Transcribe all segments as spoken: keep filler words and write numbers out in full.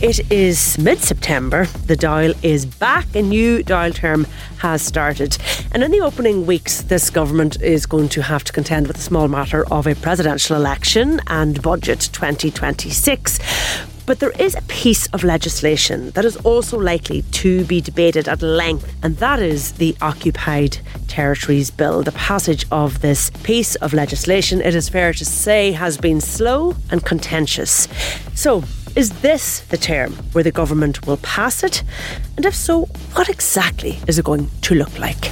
It is mid-September. The dial is back. A new dial term has started. And in the opening weeks, this government is going to have to contend with the small matter of a presidential election and budget twenty twenty-six. But there is a piece of legislation that is also likely to be debated at length, and that is the Occupied Territories Bill. The passage of this piece of legislation, it is fair to say, has been slow and contentious. So, is this the term where the government will pass it? And if so, what exactly is it going to look like?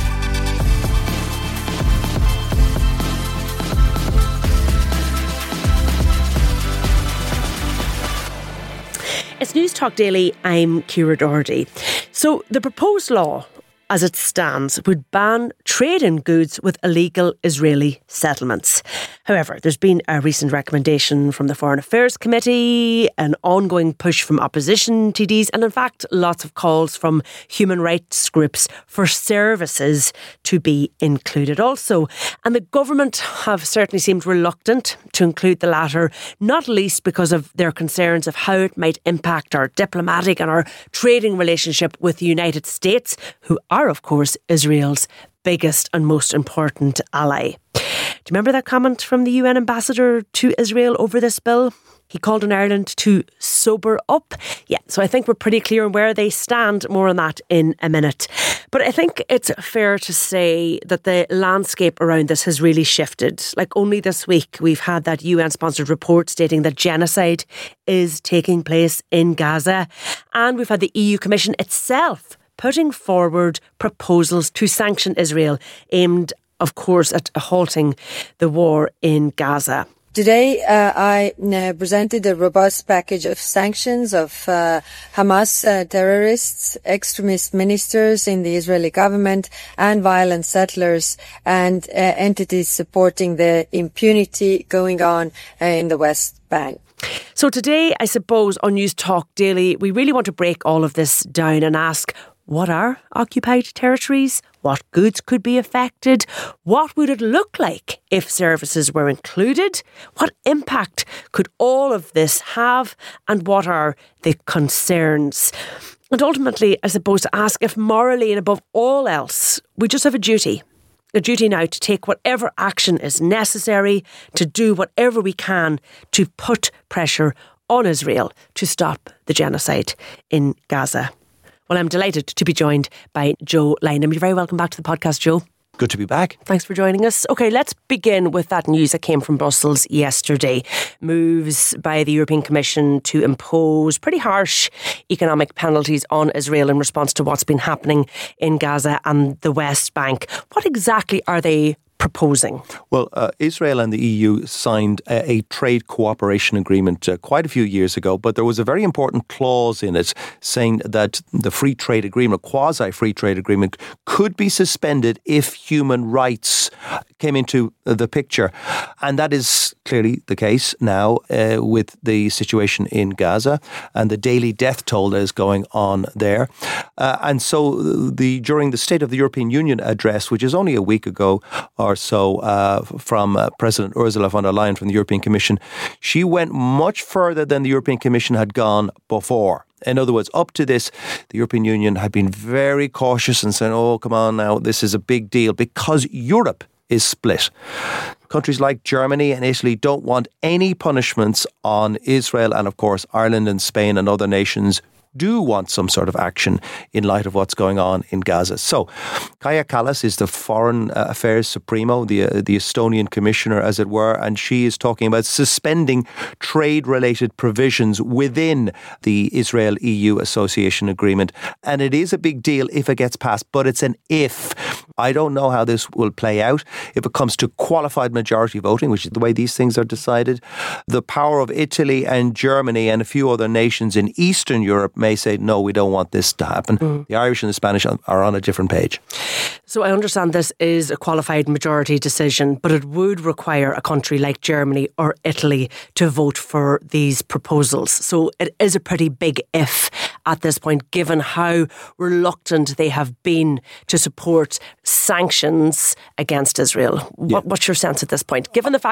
It's News Talk Daily. I'm Ciara Doherty. So the proposed law, as it stands, would ban trade in goods with illegal Israeli settlements. However, there's been a recent recommendation from the Foreign Affairs Committee, an ongoing push from opposition T Ds, and in fact, lots of calls from human rights groups for services to be included also. And the government have certainly seemed reluctant to include the latter, not least because of their concerns of how it might impact our diplomatic and our trading relationship with the United States, who are, of course, Israel's biggest and most important ally. Do you remember that comment from the U N ambassador to Israel over this bill? He called on Ireland to sober up. Yeah, so I think we're pretty clear on where they stand. More on that in a minute. But I think it's fair to say that the landscape around this has really shifted. Like only this week, we've had that U N-sponsored report stating that genocide is taking place in Gaza. And we've had the E U Commission itself putting forward proposals to sanction Israel, aimed, of course, at halting the war in Gaza. Today, uh, I uh, presented a robust package of sanctions of uh, Hamas uh, terrorists, extremist ministers in the Israeli government, and violent settlers and uh, entities supporting the impunity going on uh, in the West Bank. So today, I suppose, on News Talk Daily, we really want to break all of this down and ask, what are occupied territories? What goods could be affected? What would it look like if services were included? What impact could all of this have? And what are the concerns? And ultimately, I suppose, to ask if morally and above all else, we just have a duty. A duty now to take whatever action is necessary, to do whatever we can to put pressure on Israel to stop the genocide in Gaza. Well, I'm delighted to be joined by Joe Lynham. You're very welcome back to the podcast, Joe. Good to be back. Thanks for joining us. OK, let's begin with that news that came from Brussels yesterday. Moves by the European Commission to impose pretty harsh economic penalties on Israel in response to what's been happening in Gaza and the West Bank. What exactly are they proposing? Well, uh, Israel and the E U signed a, a trade cooperation agreement uh, quite a few years ago, but there was a very important clause in it saying that the free trade agreement, quasi-free trade agreement, could be suspended if human rights came into the picture. And that is clearly the case now uh, with the situation in Gaza and the daily death toll that is going on there. Uh, and so the during the State of the European Union address, which is only a week ago or so uh, from uh, President Ursula von der Leyen from the European Commission, she went much further than the European Commission had gone before. In other words, up to this, the European Union had been very cautious and saying, oh, come on now, this is a big deal because Europe is split. Countries like Germany and Italy don't want any punishments on Israel, and of course Ireland and Spain and other nations do want some sort of action in light of what's going on in Gaza. So, Kaja Kallas is the Foreign Affairs Supremo, the uh, the Estonian commissioner, as it were, and she is talking about suspending trade-related provisions within the Israel-E U Association Agreement. And it is a big deal if it gets passed, but it's an if. I don't know how this will play out. If it comes to qualified majority voting, which is the way these things are decided, the power of Italy and Germany and a few other nations in Eastern Europe may say, no, we don't want this to happen. Mm. The Irish and the Spanish are on a different page. So I understand this is a qualified majority decision, but it would require a country like Germany or Italy to vote for these proposals. So it is a pretty big if at this point, given how reluctant they have been to support sanctions against Israel. Yeah. What, what's your sense at this point, given the fact that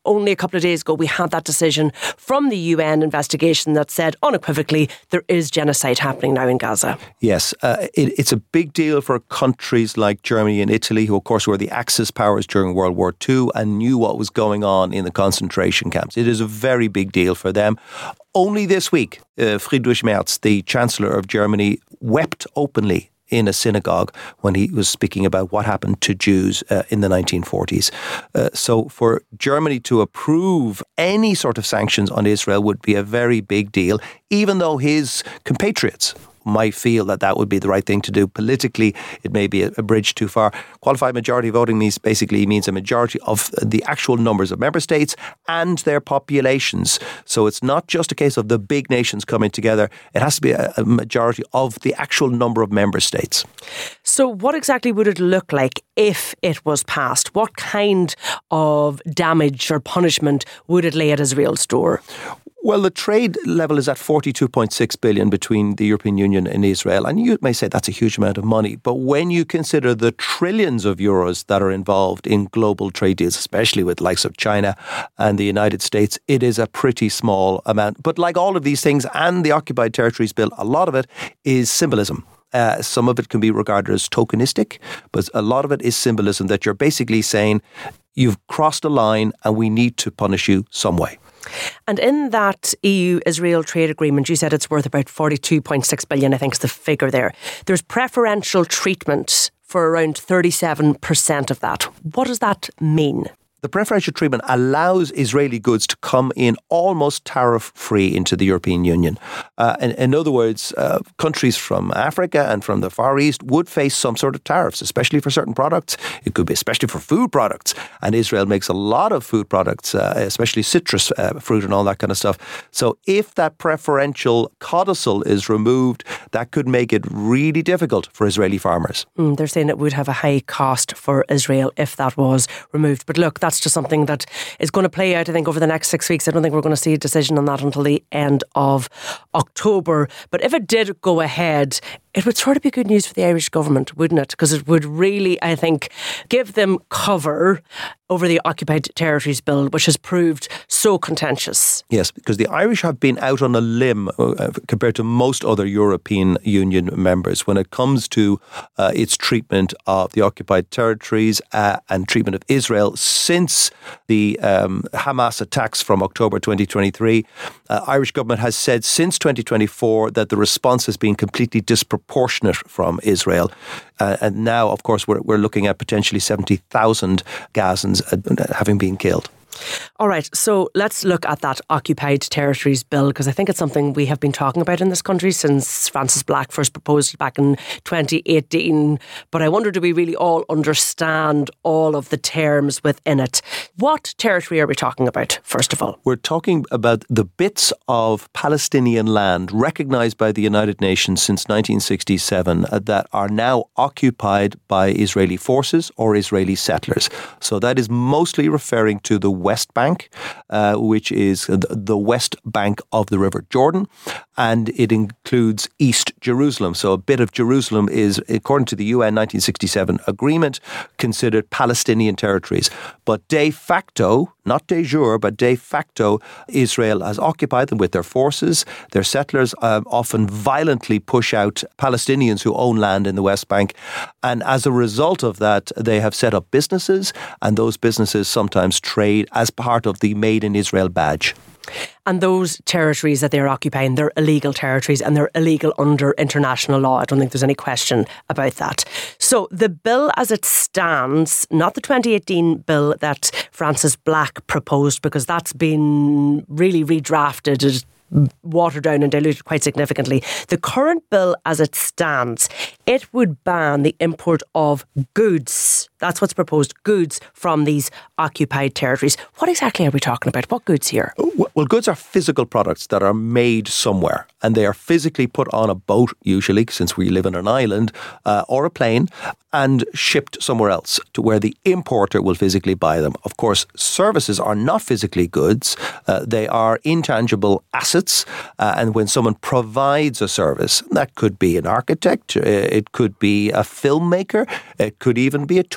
only a couple of days ago we had that decision from the U N investigation that said unequivocally there is genocide happening now in Gaza. Yes, uh, it, it's a big deal for countries like Germany and Italy, who of course were the Axis powers during World War Two and knew what was going on in the concentration camps. It is a very big deal for them. Only this week, uh, Friedrich Merz, the Chancellor of Germany, wept openly in a synagogue when he was speaking about what happened to Jews uh, in the nineteen forties. Uh, so for Germany to approve any sort of sanctions on Israel would be a very big deal, even though his compatriots might feel that that would be the right thing to do. Politically, it may be a, a bridge too far. Qualified majority voting means basically means a majority of the actual numbers of member states and their populations. So it's not just a case of the big nations coming together. It has to be a, a majority of the actual number of member states. So what exactly would it look like if it was passed? What kind of damage or punishment would it lay at Israel's door? Well, the trade level is at forty-two point six billion between the European Union and Israel. And you may say that's a huge amount of money. But when you consider the trillions of euros that are involved in global trade deals, especially with the likes of China and the United States, it is a pretty small amount. But like all of these things and the Occupied Territories Bill, a lot of it is symbolism. Uh, some of it can be regarded as tokenistic, but a lot of it is symbolism that you're basically saying you've crossed a line and we need to punish you some way. And in that E U-Israel trade agreement, you said it's worth about forty-two point six billion, I think is the figure there. There's preferential treatment for around thirty-seven percent of that. What does that mean? The preferential treatment allows Israeli goods to come in almost tariff-free into the European Union. Uh, in, in other words, uh, countries from Africa and from the Far East would face some sort of tariffs, especially for certain products. It could be especially for food products. And Israel makes a lot of food products, uh, especially citrus uh, fruit and all that kind of stuff. So if that preferential codicil is removed, that could make it really difficult for Israeli farmers. Mm, they're saying it would have a high cost for Israel if that was removed. But look, that's just something that is going to play out, I think, over the next six weeks. I don't think we're going to see a decision on that until the end of October. But if it did go ahead, it would sort of be good news for the Irish government, wouldn't it? Because it would really, I think, give them cover over the Occupied Territories Bill, which has proved so contentious. Yes, because the Irish have been out on a limb uh, compared to most other European Union members when it comes to uh, its treatment of the occupied territories uh, and treatment of Israel since the um, Hamas attacks from October twenty twenty-three. Uh, Irish government has said since twenty twenty-four that the response has been completely disproportionate from Israel. Uh, and now, of course, we're, we're looking at potentially seventy thousand Gazans having been killed. All right, so let's look at that Occupied Territories Bill, because I think it's something we have been talking about in this country since Francis Black first proposed it back in twenty eighteen. But I wonder, do we really all understand all of the terms within it? What territory are we talking about, first of all? We're talking about the bits of Palestinian land recognised by the United Nations since nineteen sixty-seven that are now occupied by Israeli forces or Israeli settlers. So that is mostly referring to the West Bank, uh, which is the West Bank of the River Jordan, and it includes East Jerusalem. So a bit of Jerusalem is, according to the U N nineteen sixty-seven agreement, considered Palestinian territories. But de facto, not de jure, but de facto, Israel has occupied them with their forces. Their settlers um, often violently push out Palestinians who own land in the West Bank. And as a result of that, they have set up businesses, and those businesses sometimes trade as part of the Made in Israel badge. And those territories that they're occupying, they're illegal territories and they're illegal under international law. I don't think there's any question about that. So the bill as it stands, not the twenty eighteen bill that Francis Black proposed, because that's been really redrafted, watered down and diluted quite significantly. The current bill as it stands, it would ban the import of goods. That's what's proposed, goods from these occupied territories. What exactly are we talking about? What goods here? Well, goods are physical products that are made somewhere, and they are physically put on a boat, usually, since we live in an island, uh, or a plane, and shipped somewhere else to where the importer will physically buy them. Of course, services are not physically goods. Uh, they are intangible assets. Uh, and when someone provides a service, that could be an architect, it could be a filmmaker, it could even be a tour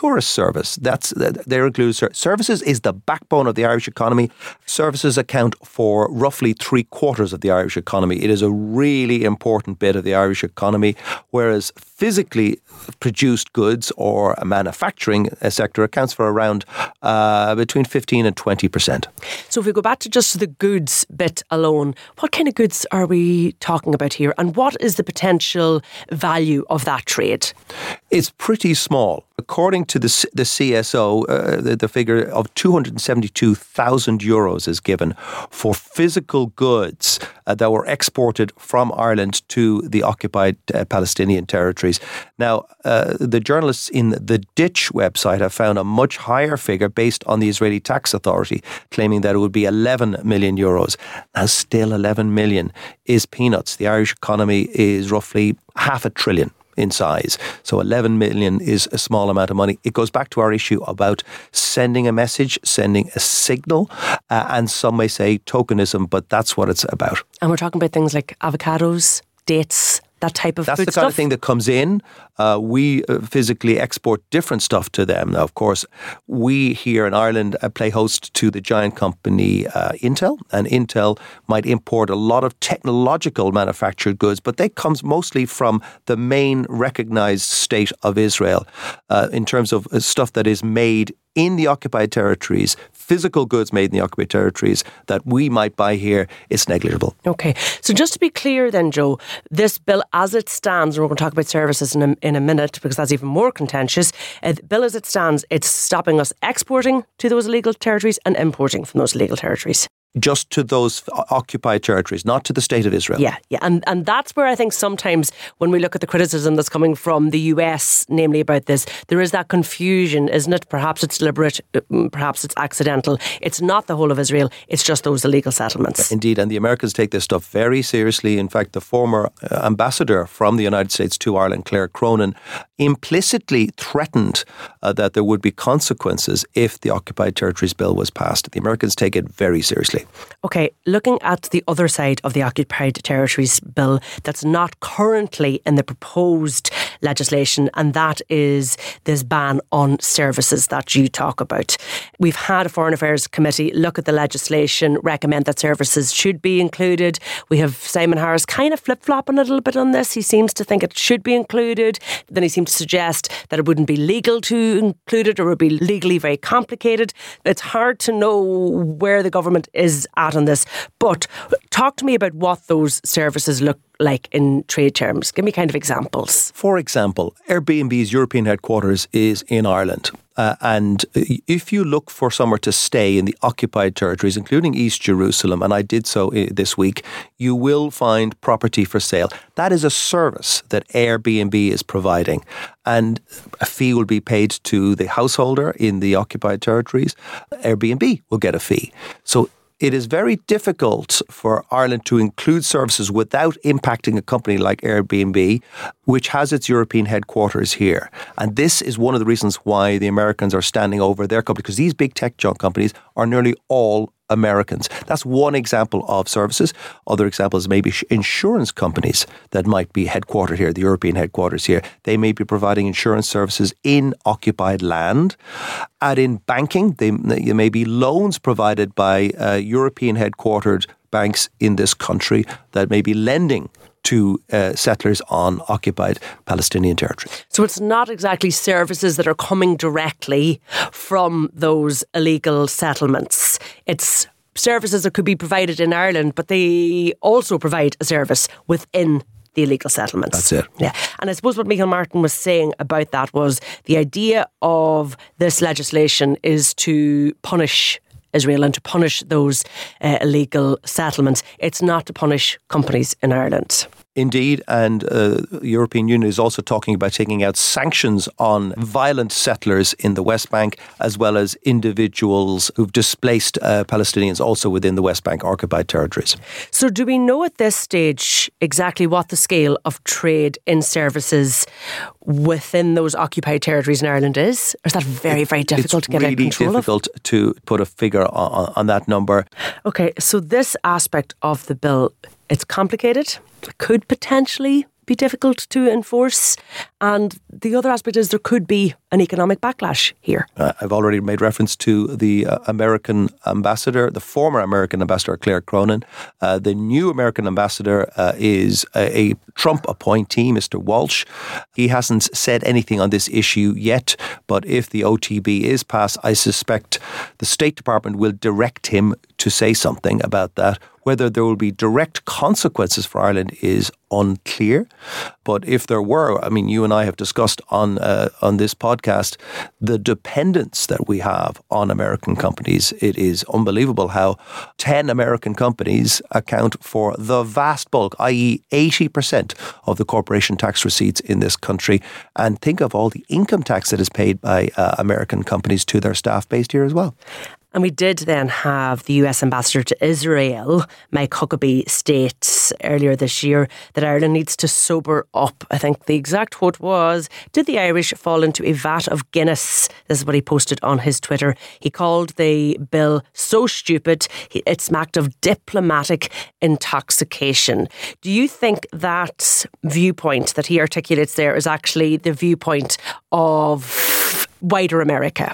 tourist service. That's They include services is the backbone of the Irish economy. Services account for roughly three quarters of the Irish economy. It is a really important bit of the Irish economy, whereas physically produced goods or a manufacturing sector accounts for around uh, between fifteen and twenty percent. So if we go back to just the goods bit alone, what kind of goods are we talking about here, and what is the potential value of that trade? It's pretty small. According to the the C S O, uh, the, the figure of two hundred seventy-two thousand euros is given for physical goods uh, that were exported from Ireland to the occupied uh, Palestinian territories. Now, uh, the journalists in the Ditch website have found a much higher figure based on the Israeli Tax Authority, claiming that it would be eleven million euros. Now, still eleven million is peanuts. The Irish economy is roughly half a trillion in size. So eleven million is a small amount of money. It goes back to our issue about sending a message, sending a signal, uh, and some may say tokenism, but that's what it's about. And we're talking about things like avocados, dates, that type of That's food the kind stuff? of thing that comes in. Uh, we uh, physically export different stuff to them. Now, of course, we here in Ireland uh, play host to the giant company uh, Intel, and Intel might import a lot of technological manufactured goods, but that comes mostly from the main recognised state of Israel uh, in terms of uh, stuff that is made in the occupied territories, physical goods made in the occupied territories that we might buy here, it's negligible. Okay. So just to be clear then, Joe, this bill as it stands, and we're going to talk about services in a, in a minute because that's even more contentious, uh, the bill as it stands, it's stopping us exporting to those illegal territories and importing from those illegal territories. Just to those occupied territories, not to the state of Israel. Yeah, yeah. And, and that's where I think sometimes when we look at the criticism that's coming from the U S, namely about this, there is that confusion, isn't it? Perhaps it's deliberate, perhaps it's accidental. It's not the whole of Israel, it's just those illegal settlements. Indeed, and the Americans take this stuff very seriously. In fact, the former ambassador from the United States to Ireland, Claire Cronin, implicitly threatened uh, that there would be consequences if the Occupied Territories Bill was passed. The Americans take it very seriously. Okay, looking at the other side of the Occupied Territories Bill that's not currently in the proposed legislation, and that is this ban on services that you talk about. We've had a Foreign Affairs Committee look at the legislation, recommend that services should be included. We have Simon Harris kind of flip-flopping a little bit on this. He seems to think it should be included. Then he seems to suggest that it wouldn't be legal to include it, or it would be legally very complicated. It's hard to know where the government is at on this, but talk to me about what those services look like in trade terms. Give me kind of examples. For example, Airbnb's European headquarters is in Ireland. Uh, and if you look for somewhere to stay in the occupied territories, including East Jerusalem, and I did so this week, you will find property for sale. That is a service that Airbnb is providing. And a fee will be paid to the householder in the occupied territories. Airbnb will get a fee. So it is very difficult for Ireland to include services without impacting a company like Airbnb, which has its European headquarters here. And this is one of the reasons why the Americans are standing over their company, because these big tech junk companies are nearly all Americans. That's one example of services. Other examples may be insurance companies that might be headquartered here, the European headquarters here. They may be providing insurance services in occupied land. And in banking, they, there may be loans provided by uh, European headquartered banks in this country that may be lending to uh, settlers on occupied Palestinian territory. So it's not exactly services that are coming directly from those illegal settlements. It's services that could be provided in Ireland, but they also provide a service within the illegal settlements. That's it. Yeah. And I suppose what Michael Martin was saying about that was the idea of this legislation is to punish Israel and to punish those uh, illegal settlements. It's not to punish companies in Ireland. Indeed, and uh, the European Union is also talking about taking out sanctions on violent settlers in the West Bank, as well as individuals who've displaced uh, Palestinians also within the West Bank occupied territories. So do we know at this stage exactly what the scale of trade in services within those occupied territories in Ireland is? Or is that very, very difficult it's to get really out control of? It's really difficult to put a figure on, on that number. Okay, so this aspect of the bill, it's complicated. It could potentially be difficult to enforce. And the other aspect is there could be an economic backlash here. Uh, I've already made reference to the uh, American ambassador, the former American ambassador, Claire Cronin. Uh, the new American ambassador uh, is a, a Trump appointee, Mister Walsh. He hasn't said anything on this issue yet, but if the O T B is passed, I suspect the State Department will direct him to say something about that. Whether there will be direct consequences for Ireland is unclear. But if there were, I mean, you and I have discussed on uh, on this podcast the dependence that we have on American companies. It is unbelievable how ten American companies account for the vast bulk, that is eighty percent of the corporation tax receipts in this country. And think of all the income tax that is paid by uh, American companies to their staff based here as well. And we did then have the U S ambassador to Israel, Mike Huckabee, state earlier this year that Ireland needs to sober up. I think the exact quote was, "Did the Irish fall into a vat of Guinness?" This is what he posted on his Twitter. He called the bill so stupid, it smacked of diplomatic intoxication. Do you think that viewpoint that he articulates there is actually the viewpoint of wider America?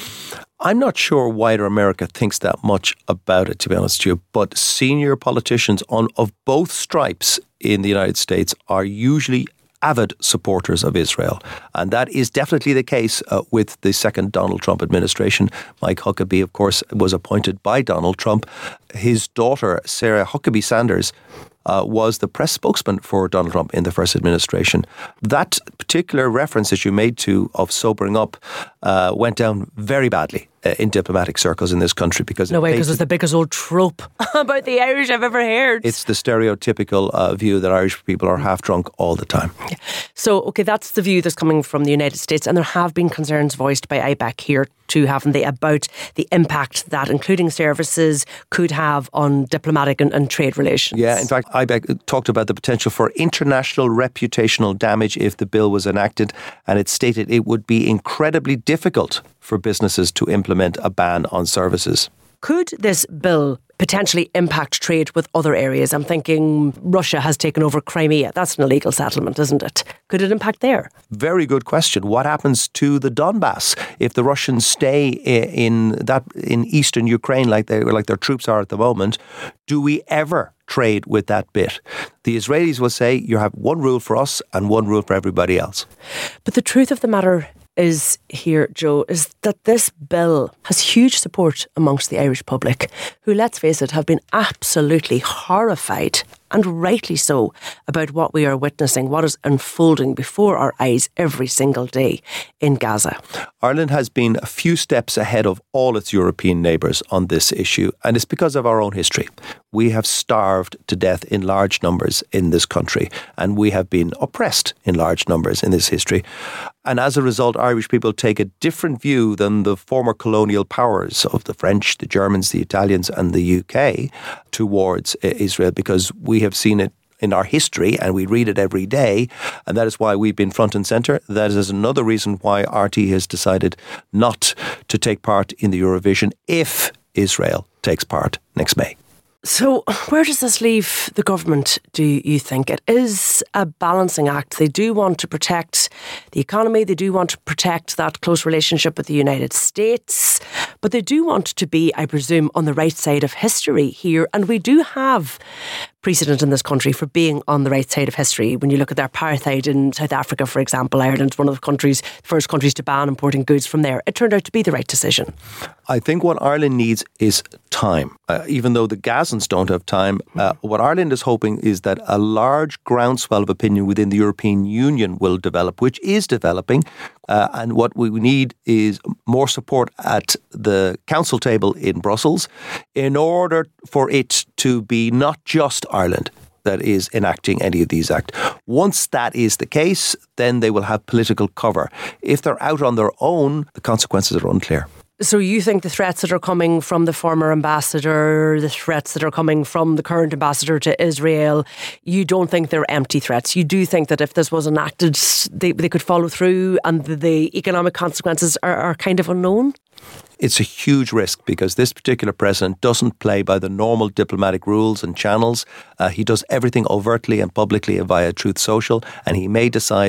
I'm not sure wider America thinks that much about it, to be honest with you, but senior politicians on of both stripes in the United States are usually avid supporters of Israel. And that is definitely the case uh, with the second Donald Trump administration. Mike Huckabee, of course, was appointed by Donald Trump. His daughter, Sarah Huckabee Sanders, Uh, was the press spokesman for Donald Trump in the first administration. That particular reference that you made to of sobering up uh, went down very badly uh, in diplomatic circles in this country because no way, because it's the biggest old trope about the Irish I've ever heard. It's the stereotypical uh, view that Irish people are half drunk all the time. So, okay, that's the view that's coming from the United States, and there have been concerns voiced by I B E C here too, haven't they, about the impact that including services could have on diplomatic and, and trade relations. Yeah, in fact, I B E C talked about the potential for international reputational damage if the bill was enacted, and it stated it would be incredibly difficult for businesses to implement a ban on services. Could this bill potentially impact trade with other areas? I'm thinking Russia has taken over Crimea. That's an illegal settlement, isn't it? Could it impact there? Very good question. What happens to the Donbass if the Russians stay in that in eastern Ukraine like they like their troops are at the moment? Do we ever trade with that bit? The Israelis will say you have one rule for us and one rule for everybody else. But the truth of the matter is here, Joe, is that this bill has huge support amongst the Irish public, who, let's face it, have been absolutely horrified, and rightly so, about what we are witnessing, what is unfolding before our eyes every single day in Gaza. Ireland has been a few steps ahead of all its European neighbours on this issue, and it's because of our own history. We have starved to death in large numbers in this country, and we have been oppressed in large numbers in this history. And as a result, Irish people take a different view than the former colonial powers of the French, the Germans, the Italians and the U K towards Israel, because we have seen it in our history and we read it every day. And that is why we've been front and centre. That is another reason why R T has decided not to take part in the Eurovision if Israel takes part next May. So where does this leave the government, do you think? It is a balancing act. They do want to protect the economy. They do want to protect that close relationship with the United States. But they do want to be, I presume, on the right side of history here. And we do have precedent in this country for being on the right side of history. When you look at their apartheid in South Africa, for example, Ireland's one of the countries, first countries to ban importing goods from there. It turned out to be the right decision. I think what Ireland needs is time. Uh, even though the Gazans don't have time, uh, what Ireland is hoping is that a large groundswell of opinion within the European Union will develop, which is developing. Uh, and what we need is more support at the council table in Brussels in order for it to be not just Ireland that is enacting any of these acts. Once that is the case, then they will have political cover. If they're out on their own, the consequences are unclear. So you think the threats that are coming from the former ambassador, the threats that are coming from the current ambassador to Israel, you don't think they're empty threats? You do think that if this was enacted, they, they could follow through and the, the economic consequences are, are kind of unknown? It's a huge risk because this particular president doesn't play by the normal diplomatic rules and channels. Uh, he does everything overtly and publicly via Truth Social, and he may decide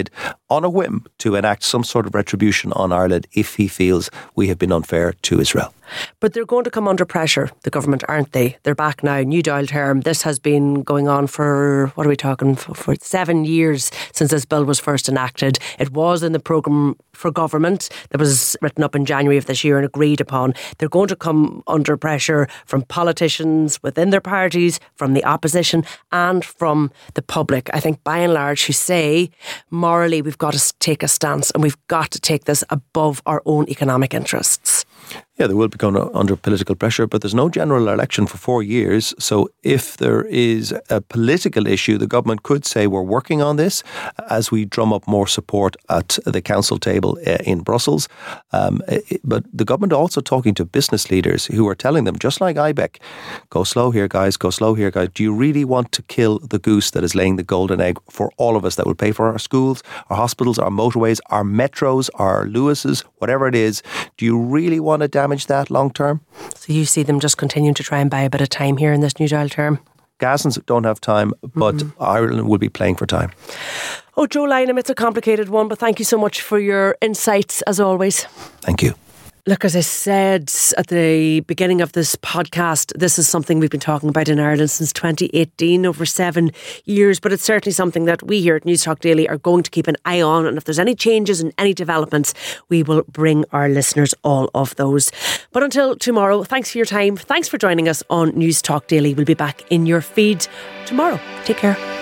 on a whim to enact some sort of retribution on Ireland if he feels we have been unfair to Israel. But they're going to come under pressure, the government, aren't they? They're back now, new Dáil term. This has been going on for, what are we talking, for, for seven years since this bill was first enacted. It was in the programme for government that was written up in January of this year and agreed upon. They're going to come under pressure from politicians within their parties, from the opposition and from the public. I think by and large who say morally we've got to take a stance and we've got to take this above our own economic interests. Yeah, they will be going under political pressure, but there's no general election for four years. So if there is a political issue, the government could say we're working on this as we drum up more support at the council table in Brussels. Um, but the government are also talking to business leaders who are telling them, just like I B E C, go slow here, guys, go slow here, guys. Do you really want to kill the goose that is laying the golden egg for all of us that will pay for our schools, our hospitals, our motorways, our metros, our Lewises, whatever it is? Do you really want to damage that long term? So you see them just continuing to try and buy a bit of time here in this new Dáil term? Gazans don't have time, but mm-hmm. Ireland will be playing for time. Oh, Joe Lynham, it's a complicated one, but thank you so much for your insights as always. Thank you. Look, as I said at the beginning of this podcast, this is something we've been talking about in Ireland since twenty eighteen, over seven years. But it's certainly something that we here at Newstalk Daily are going to keep an eye on. And if there's any changes and any developments, we will bring our listeners all of those. But until tomorrow, thanks for your time. Thanks for joining us on Newstalk Daily. We'll be back in your feed tomorrow. Take care.